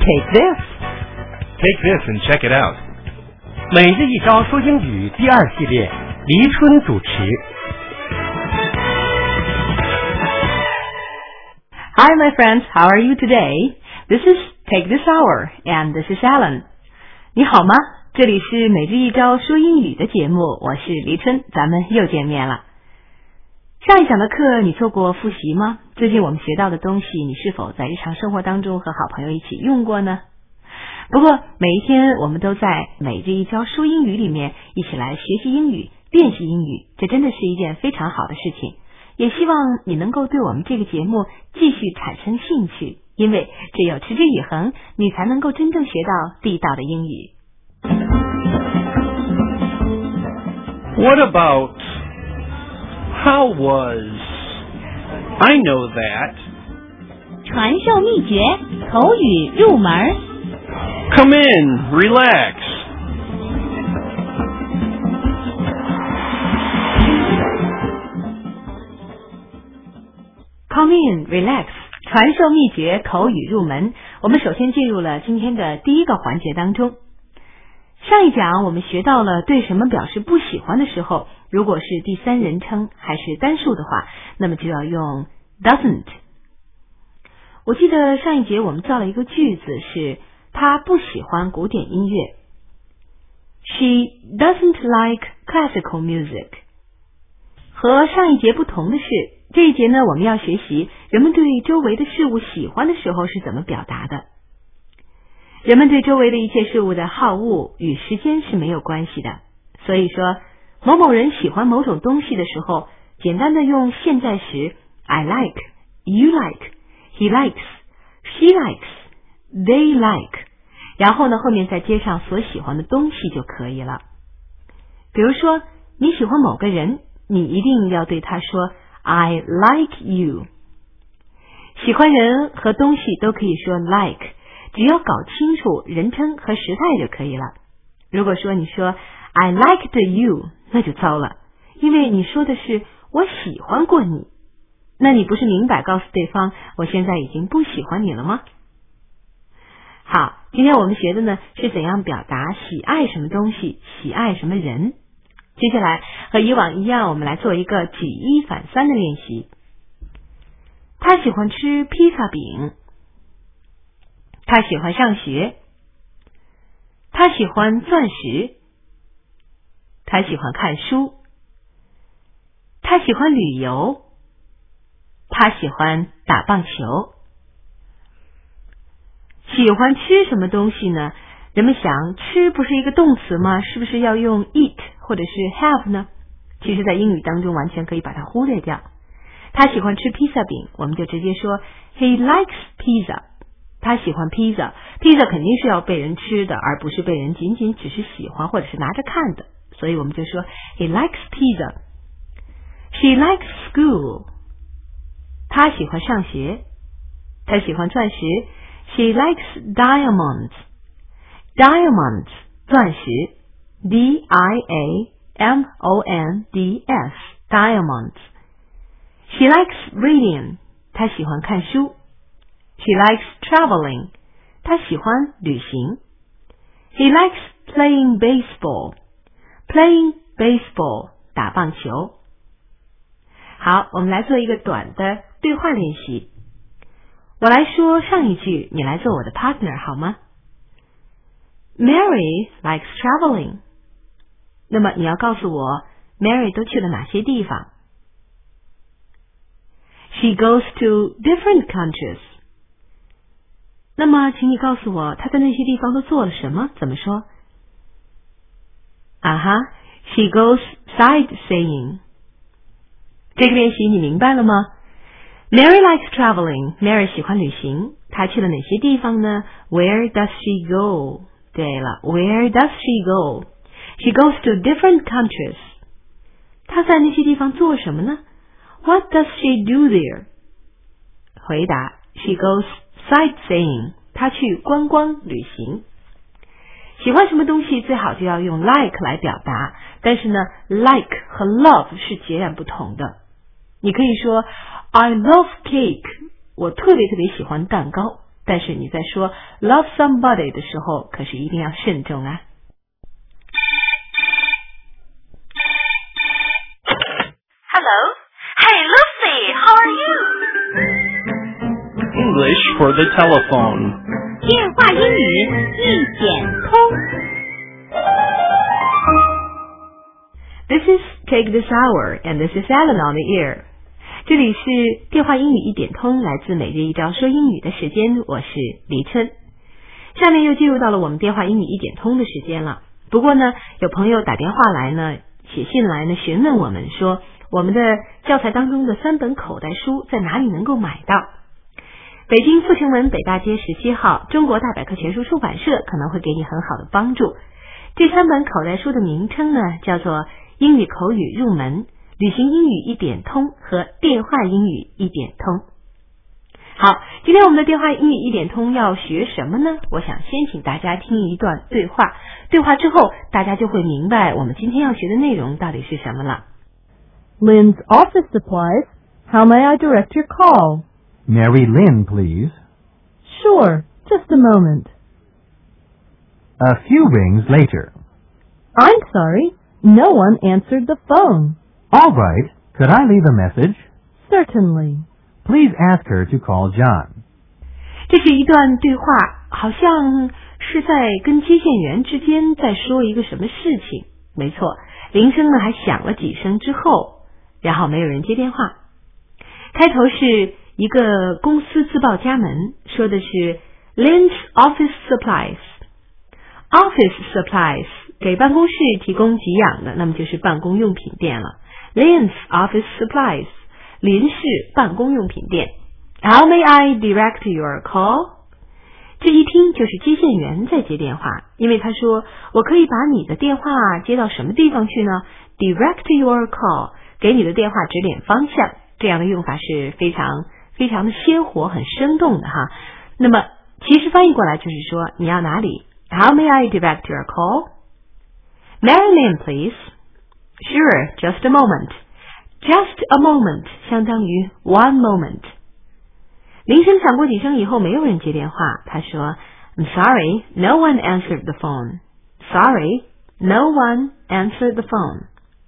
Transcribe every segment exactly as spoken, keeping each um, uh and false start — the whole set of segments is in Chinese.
Take this. Take this and check it out. 每日一招说英语第二系列，黎春主持。 Hi, my friends. How are you today? This is Take This Hour, and this is Alan. 你好吗？这里是每日一招说英语的节目，我是黎春，咱们又见面了。上一讲的课你做过复习吗？最近我们学到的东西，你是否在日常生活当中和好朋友一起用过呢？不过每一天我们都在每日一招说英语里面一起来学习英语，练习英语，这真的是一件非常好的事情。也希望你能够对我们这个节目继续产生兴趣，因为只有持之以恒，你才能够真正学到地道的英语。 What about how was? I know that. 传授秘诀，口语入门。 Come in, relax. Come in, relax. 传授秘诀，口语入门。我们首先进入了今天的第一个环节当中。上一讲我们学到了对什么表示不喜欢的时候，如果是第三人称还是单数的话，那么就要用 doesn't。 我记得上一节我们造了一个句子，是她不喜欢古典音乐。 She doesn't like classical music。 和上一节不同的是，这一节呢，我们要学习人们对周围的事物喜欢的时候是怎么表达的。人们对周围的一切事物的好恶与时间是没有关系的，所以说某某人喜欢某种东西的时候，简单的用现在时 I like, you like, he likes, she likes, they like， 然后呢后面再接上所喜欢的东西就可以了。比如说你喜欢某个人，你一定要对他说 I like you。 喜欢人和东西都可以说 like， 只要搞清楚人称和时态就可以了。如果说你说 I liked you， 那就糟了，因为你说的是我喜欢过你，那你不是明摆告诉对方我现在已经不喜欢你了吗？好，今天我们学的呢是怎样表达喜爱什么东西，喜爱什么人。接下来和以往一样，我们来做一个举一反三的练习。他喜欢吃披萨饼，他喜欢上学，他喜欢钻石，他喜欢看书，他喜欢旅游，他喜欢打棒球。喜欢吃什么东西呢？人们想，吃不是一个动词吗？是不是要用 eat 或者是 have 呢？其实在英语当中完全可以把它忽略掉。他喜欢吃披萨饼，我们就直接说 He likes pizza。 他喜欢披萨，披萨肯定是要被人吃的，而不是被人仅仅只是喜欢或者是拿着看的，所以我们就说 He likes pizza。 She likes school。 他喜欢上学，他喜欢钻石， She likes diamonds。 Diamonds 钻石 D I A M O N D S Diamonds。 She likes reading。 她喜欢看书。 She likes traveling。 她喜欢旅行。 He likes playing baseball。 Playing baseball 打棒球。好，我们来做一个短的对话练习。我来说上一句，你来做我的 partner 好吗？ Mary likes traveling。 那么你要告诉我 Mary 都去了哪些地方？ She goes to different countries。 那么请你告诉我她在那些地方都做了什么？怎么说？啊哈 She goes sightseeing。 这个练习你明白了吗？ Mary likes traveling。 Mary 喜欢旅行，她去了哪些地方呢？ Where does she go？ 对了， Where does she go？ She goes to different countries。 她在那些地方做什么呢？ What does she do there？ 回答 She goes sightseeing。 她去观光旅行。喜欢什么东西最好就要用 like 来表达，但是呢 like 和 love 是截然不同的。你可以说 I love cake， 我特别特别喜欢蛋糕， 但是你在说 love somebody 的时候，可是一定要慎重啊。 Hello. Hey, Lucy, how are you? English for the telephone. 电话英语一点通。 This is Take This Hour, and this is Alan on the air. 这里是电话英语一点通，来自每日一招说英语的时间，我是黎春。下面又进入到了我们电话英语一点通的时间了。不过呢，有朋友打电话来呢，写信来呢，询问我们说，我们的教材当中的三本口袋书在哪里能够买到？北京阜成门北大街十七号中国大百科全书出版社可能会给你很好的帮助。这三本口袋书的名称呢，叫做英语口语入门、旅行英语一点通和电话英语一点通。好，今天我们的电话英语一点通要学什么呢？我想先请大家听一段对话，对话之后大家就会明白我们今天要学的内容到底是什么了。 Lynn's office supplies. How may I direct your call? Mary Lynn, please. Sure, just a moment. A few rings later. I'm sorry, no one answered the phone. All right, could I leave a message? Certainly. Please ask her to call John. 这是一段对话，好像是在跟接线员之间在说一个什么事情。没错，铃声呢还响了几声之后，然后没有人接电话。开头是一个公司自报家门，说的是 Lynn's office supplies。Office supplies 给办公室提供给养的，那么就是办公用品店了。Lynn's office supplies， 林氏办公用品店。How may I direct your call？ 这一听就是接线员在接电话，因为他说我可以把你的电话接到什么地方去呢？ Direct your call， 给你的电话指点方向，这样的用法是非常非常的鲜活，很生动的哈。那么其实翻译过来就是说你要哪里？ How may I direct your call? Mary Lynn, please. Sure, just a moment. Just a moment 相当于 one moment。 铃声响过几声以后没有人接电话，他说 I'm sorry, no one answered the phone. Sorry, no one answered the phone.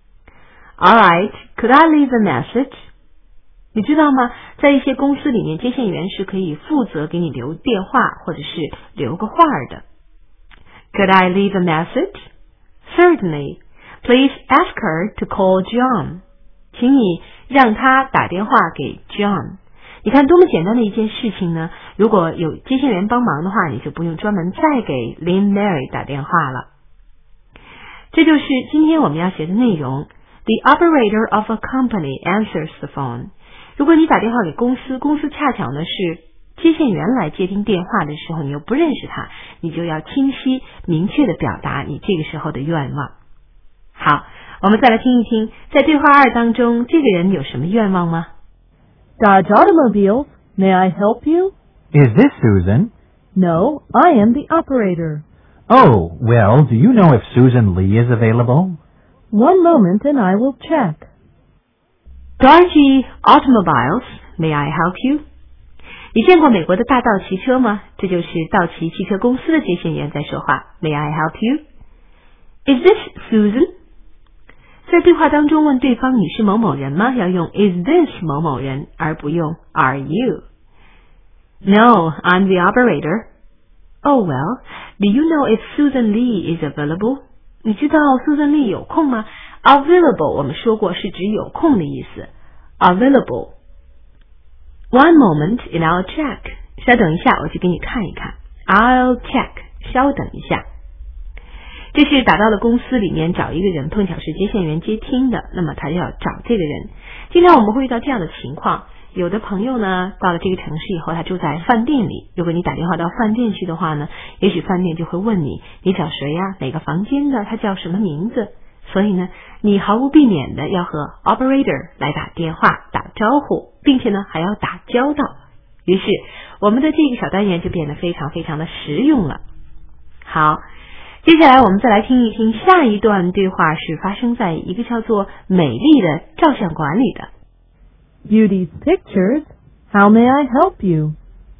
All right, could I leave a message? 你知道吗？在一些公司里面，接线员是可以负责给你留电话或者是留个话的。Could I leave a message? Certainly. Please ask her to call John. 请你让他打电话给 John。 你看多么简单的一件事情呢？如果有接线员帮忙的话，你就不用专门再给 Lynn Mary 打电话了。这就是今天我们要学的内容。The operator of a company answers the phone. 如果你打电话给公司，公司恰巧呢是接线员来接听电话的时候，你又不认识他，你就要清晰明确的表达你这个时候的愿望。好，我们再来听一听，在对话二当中，这个人有什么愿望吗？ Dodge Automobiles, may I help you? Is this Susan? No, I am the operator. Oh, well, do you know if Susan Lee is available? One moment and I will check. Dodge Automobiles, may I help you? 你见过美国的大道汽车吗？这就是道奇汽车公司的接线员在说话。May I help you? Is this Susan? 在对话当中问对方你是某某人吗？要用 Is this 某某人，而不用 Are you? No, I'm the operator. Oh well, do you know if Susan Lee is available? 你知道 Susan Lee 有空吗？ Available 我们说过是指有空的意思。Available. One moment and I'll check. 稍等一下，我去给你看一看。I'll check. 稍等一下。这是打到了公司里面找一个人，碰巧是接线员接听的，那么他就要找这个人。经常我们会遇到这样的情况，有的朋友呢到了这个城市以后，他住在饭店里，如果你打电话到饭店去的话呢，也许饭店就会问你，你找谁呀？哪个房间的？他叫什么名字？所以呢，你毫无避免的要和 operator 来打电话打招呼，并且呢还要打交道。于是我们的这个小单元就变得非常非常的实用了。好，接下来我们再来听一听下一段对话，是发生在一个叫做美丽的照相馆里的。 Beauty's pictures. How may I help you?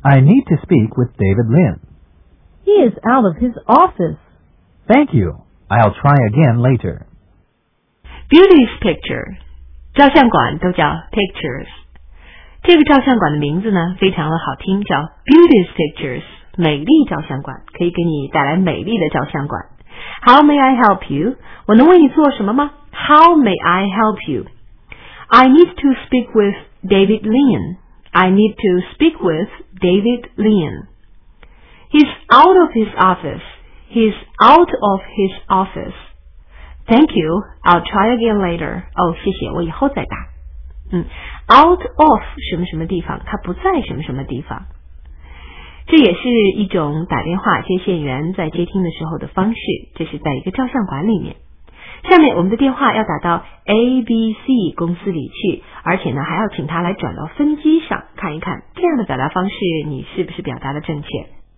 I need to speak with David Lin. He is out of his office. Thank you. I'll try again later. Beauty's picture. 照相馆都叫 pictures。这个照相馆的名字呢，非常的好听，叫 Beauty's Pictures， 美丽照相馆，可以给你带来美丽的照相馆。How may I help you？ 我能为你做什么吗？ How may I help you？ I need to speak with David Lin. I need to speak with David Lin. He's out of his office. He's out of his office. Thank you. I'll try again later. 哦，谢谢，我以后再打。嗯 ，out of 什么什么地方，它不在什么什么地方。这也是一种打电话接线员在接听的时候的方式，这是在一个照相馆里面。下面我们的电话要打到 A B C 公司里去，而且呢还要请他来转到分机上看一看，这样的表达方式你是不是表达的正确？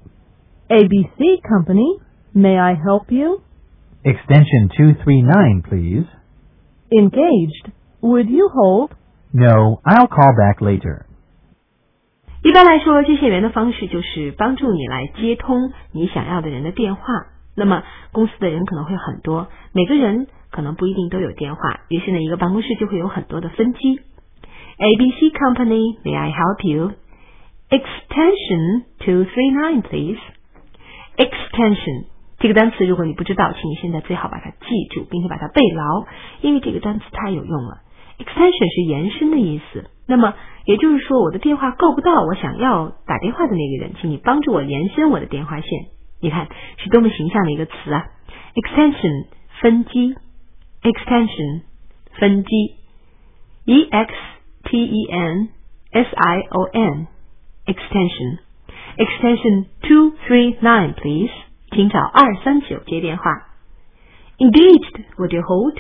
A B C Company, may I help you? Extension two three nine, please. Engaged. Would you hold? No, I'll call back later. 一般来说，接线员的方式就是帮助你来接通你想要的人的电话。那么公司的人可能会很多，每个人可能不一定都有电话，于是呢，一个办公室就会有很多的分机。A B C Company, may I help you? Extension two three nine, please. Extension 这个单词，如果你不知道，请你现在最好把它记住，并且把它背牢，因为这个单词太有用了。Extension 是延伸的意思，那么也就是说，我的电话够不到我想要打电话的那个人，请你帮助我延伸我的电话线。你看是多么形象的一个词啊 ！Extension 分机 ，Extension 分机 ，E X T E N S I O N Extension Extension two three nine, please. 请找二三九接电话。Engaged, would you hold?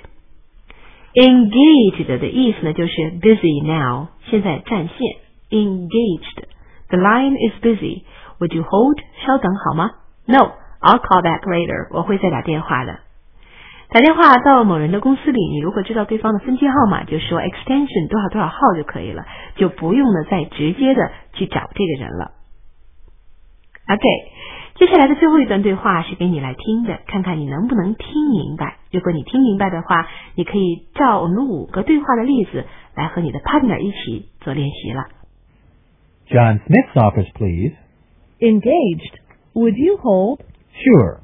Engaged 的意思呢，就是 busy now， 现在占线。Engaged, the line is busy. Would you hold? 稍等好吗？ No, I'll call back later. 我会再打电话的。打电话到某人的公司里，你如果知道对方的分机号码，就说 extension 多少多少号就可以了，就不用呢再直接的去找这个人了。OK， 接下来的最后一段对话是给你来听的，看看你能不能听明白。如果你听明白的话，你可以照我们五个对话的例子来和你的 partner 一起做练习了。 John Smith's office, please. Engaged. Would you hold? Sure.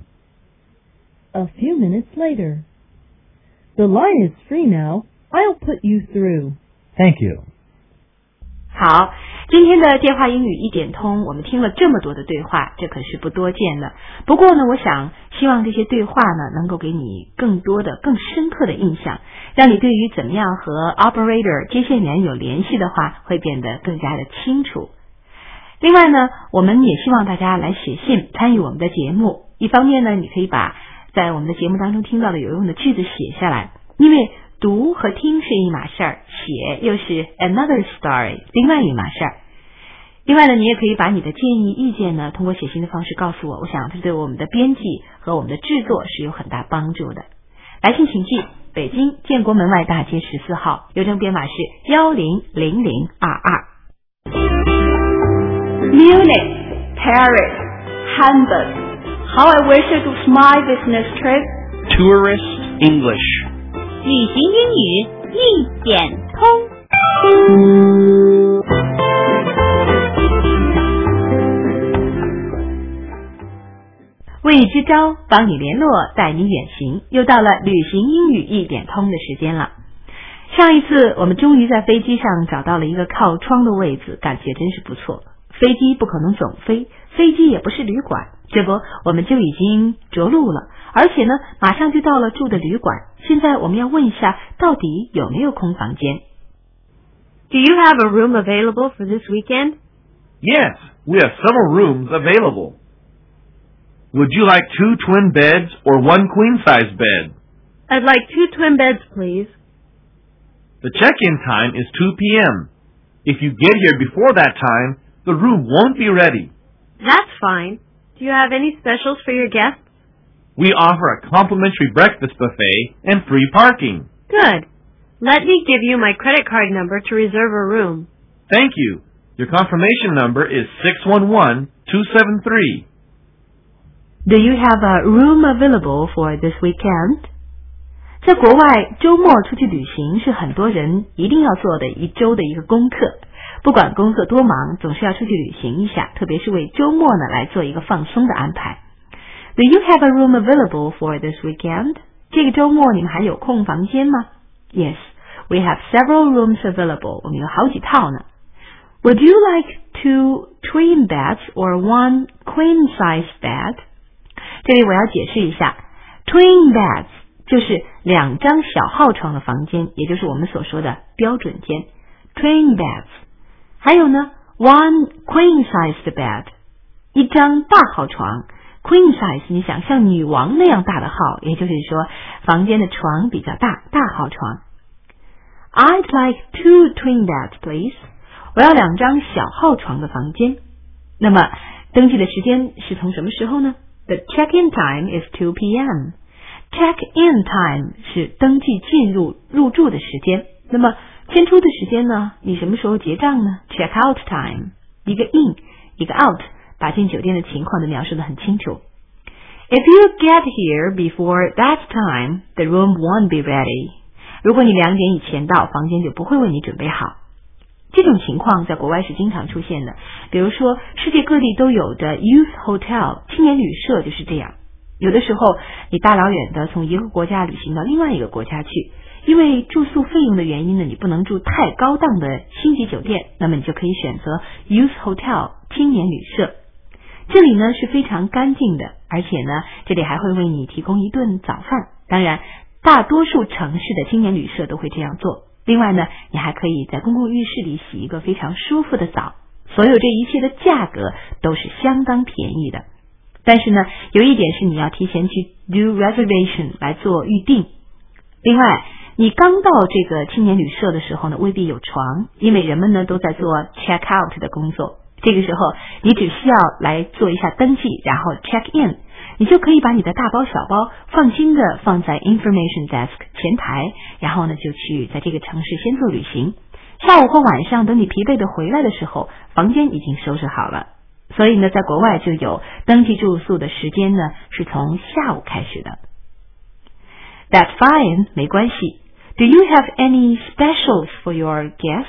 A few minutes later. The line is free now. I'll put you through. Thank you. 好，今天的电话英语一点通，我们听了这么多的对话，这可是不多见的。不过呢，我想希望这些对话呢，能够给你更多的、更深刻的印象，让你对于怎么样和 operator 接线员有联系的话，会变得更加的清楚。另外呢，我们也希望大家来写信参与我们的节目。一方面呢，你可以把在我们的节目当中听到的有用的句子写下来，因为读和听是一码事儿，写又是 another story， 另外一码事儿。另外呢，你也可以把你的建议意见呢，通过写信的方式告诉我，我想这对我们的编辑和我们的制作是有很大帮助的。来信请寄北京建国门外大街十四号，邮政编码是一零零零二二。 Munich, Paris, Hamburg. How I wish it was my business trip. Tourist English. 旅行英语一点通。 为你支招，帮你联络，带你远行，又到了旅行英语一点通的时间了。上一次我们终于在飞机上找到了一个靠窗的位置，感觉真是不错。飞机不可能总飞，飞机也不是旅馆，这不我们就已经着陆了，而且呢马上就到了住的旅馆。现在我们要问一下，到底有没有空房间？ Do you have a room available for this weekend? Yes, we have several rooms available. Would you like two twin beds or one queen-size bed? I'd like two twin beds, please. The check-in time is two p.m. If you get here before that time, the room won't be ready. That's fine. Do you have any specials for your guests? We offer a complimentary breakfast buffet and free parking. Good. Let me give you my credit card number to reserve a room. Thank you. Your confirmation number is six one one two seven three. Do you have a room available for this weekend? 在国外，周末出去旅行是很多人一定要做的一周的一个功课。不管工作多忙，总是要出去旅行一下，特别是为周末呢来做一个放松的安排。Do you have a room available for this weekend? 这个周末你们还有空房间吗？ Yes, we have several rooms available. 我们有好几套呢。Would you like two twin beds or one queen size bed? 这里我要解释一下 ，twin beds 就是两张小号床的房间，也就是我们所说的标准间 twin beds。还有呢 one queen size bed， 一张大号床 queen size， 你想像女王那样大的号，也就是说房间的床比较大，大号床。I'd like two twin beds, please。 我要两张小号床的房间。那么登记的时间是从什么时候呢？ The check-in time is two p.m. Check-in time 是登记进入入住的时间。那么迁出的时间呢？你什么时候结账呢？ Check-out time， 一个 in 一个 out， 把进酒店的情况都描述得很清楚。If you get here before that time, the room won't be ready。 如果你两点以前到，房间就不会为你准备好。这种情况在国外是经常出现的，比如说世界各地都有的 youth hotel 青年旅社就是这样。有的时候你大老远的从一个国家旅行到另外一个国家去，因为住宿费用的原因呢，你不能住太高档的星级酒店，那么你就可以选择 youth hotel 青年旅社。这里呢是非常干净的，而且呢这里还会为你提供一顿早饭。当然大多数城市的青年旅社都会这样做。另外呢，你还可以在公共浴室里洗一个非常舒服的澡。所有这一切的价格都是相当便宜的。但是呢，有一点是你要提前去 do reservation 来做预定。另外，你刚到这个青年旅社的时候呢，未必有床，因为人们呢都在做 check out 的工作。这个时候，你只需要来做一下登记，然后 check in， 你就可以把你的大包小包放心的放在 information desk 前台，然后呢就去在这个城市先做旅行。下午或晚上等你疲惫的回来的时候，房间已经收拾好了。所以呢，在国外就有登记住宿的时间呢是从下午开始的。That's fine， 没关系。Do you have any specials for your guests?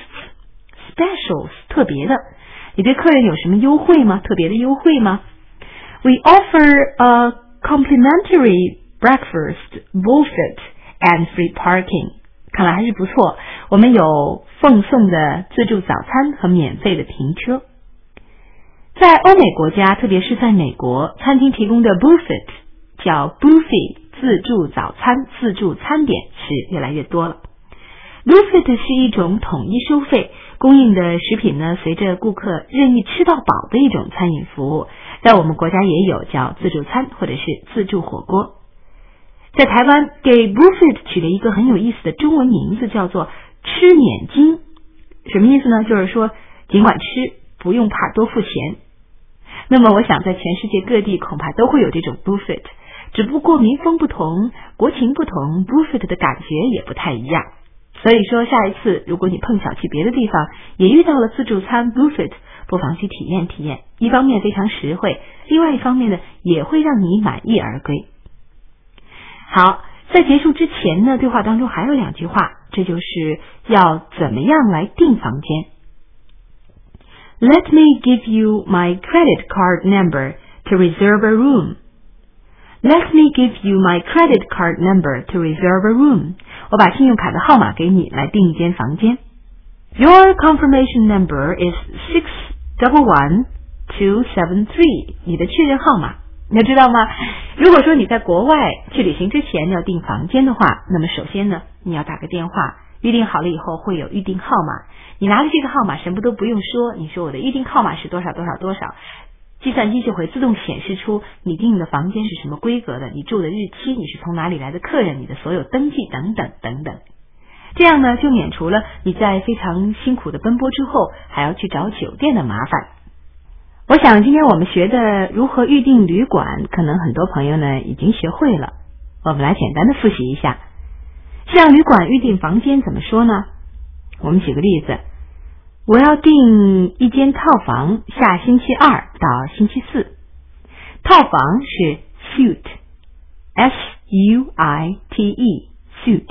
Specials 特别的，你对客人有什么优惠吗？特别的优惠吗？ We offer a complimentary breakfast, buffet and free parking。 看来还是不错，我们有奉送的自助早餐和免费的停车。在欧美国家，特别是在美国，餐厅提供的 buffet 叫 buffet 自助早餐、自助餐点是越来越多了。Buffet 是一种统一收费，供应的食品呢随着顾客任意吃到饱的一种餐饮服务。在我们国家也有叫自助餐或者是自助火锅。在台湾给 buffet 取了一个很有意思的中文名字，叫做吃免金。什么意思呢？就是说尽管吃，不用怕多付钱。那么我想在全世界各地恐怕都会有这种 buffet， 只不过民风不同，国情不同， buffet 的感觉也不太一样。所以说下一次如果你碰巧去别的地方也遇到了自助餐 buffet， 不妨去体验体验，一方面非常实惠，另外一方面呢也会让你满意而归。好，在结束之前呢，对话当中还有两句话，这就是要怎么样来订房间。Let me give you my credit card number to reserve a room. Let me give you my credit card number to reserve a room. 我把信用卡的号码给你，来订一间房间。Your confirmation number is six one one two seven three. 你的确认号码，你知道吗？如果说你在国外去旅行之前要订房间的话，那么首先呢，你要打个电话，预定好了以后会有预定号码。你拿着这个号码什么都不用说，你说我的预定号码是多少多少多少，计算机就会自动显示出你订的房间是什么规格的，你住的日期，你是从哪里来的客人，你的所有登记等等等等。这样呢就免除了你在非常辛苦的奔波之后还要去找酒店的麻烦。我想今天我们学的如何预订旅馆，可能很多朋友呢已经学会了。我们来简单的复习一下。向旅馆预订房间怎么说呢？我们举个例子。 我要订一间套房，下星期二到星期四。套房是 suite, S U I T E, suite.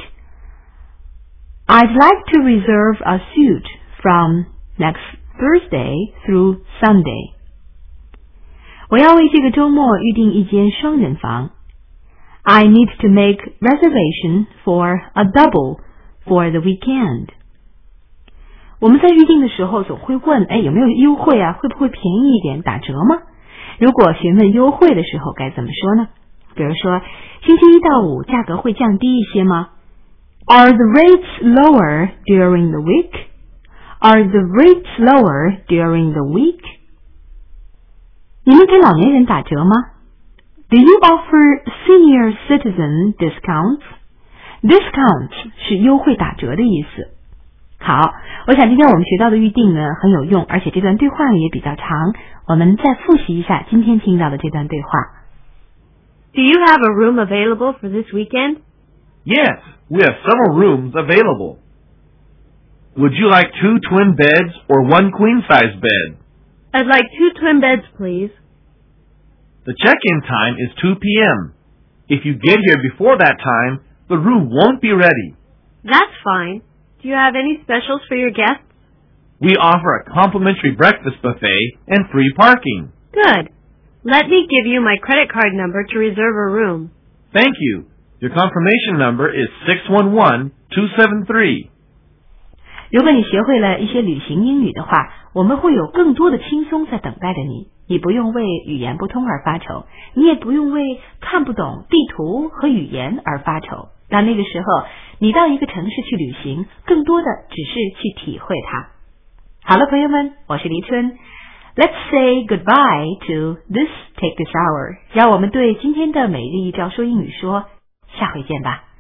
I'd like to reserve a suite from next Thursday through Sunday. 我要为这个周末预订一间双人房。I need to make reservation for a double for the weekend. 我们在预订的时候总会问，哎，有没有优惠啊？会不会便宜一点，打折吗？如果询问优惠的时候该怎么说呢？比如说，星期一到五价格会降低一些吗？ Are the rates lower during the week? Are the rates lower during the week? 你们给老年人打折吗？ Do you offer senior citizen discounts? Discounts 是优惠打折的意思。好，我想今天我们学到的预定呢很有用，而且这段对话呢也比较长，我们再复习一下今天听到的这段对话。 Do you have a room available for this weekend? Yes, we have several rooms available. Would you like two twin beds or one queen-size bed? I'd like two twin beds, please. The check-in time is two p.m. If you get here before that time, the room won't be ready. That's fine. Do you have any specials for your guests? We offer a complimentary breakfast buffet and free parking. Good. Let me give you my credit card number to reserve a room. Thank you. Your confirmation number is six one one two seven three. 如果你学会了一些旅行英语的话，我们会有更多的轻松在等待着你。你不用为语言不通而发愁，你也不用为看不懂地图和语言而发愁。那那个时候，你到一个城市去旅行，更多的只是去体会它。好了，朋友们，我是黎春。Let's say goodbye to this Take This Hour. 让我们对今天的每日一招说英语说，下回见吧。